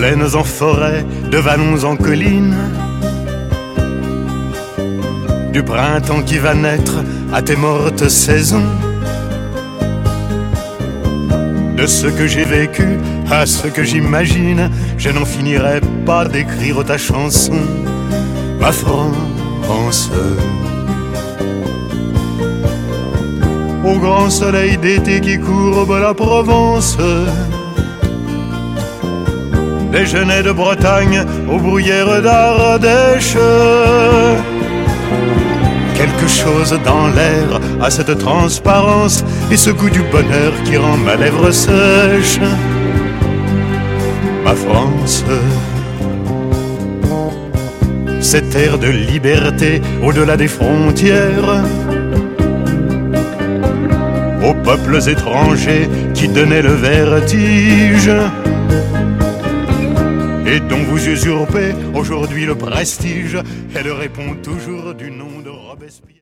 plaines en forêt, de vallons en collines, du printemps qui va naître à tes mortes saisons, de ce que j'ai vécu à ce que j'imagine, je n'en finirai pas d'écrire ta chanson, ma France. Au grand soleil d'été qui courbe la Provence, des genêts de Bretagne aux bruyères d'Ardèche, quelque chose dans l'air a cette transparence et ce goût du bonheur qui rend ma lèvre sèche, ma France. Cette air de liberté au-delà des frontières, aux peuples étrangers qui donnaient le vertige et dont vous usurpez aujourd'hui le prestige, elle répond toujours du nom de Robespierre.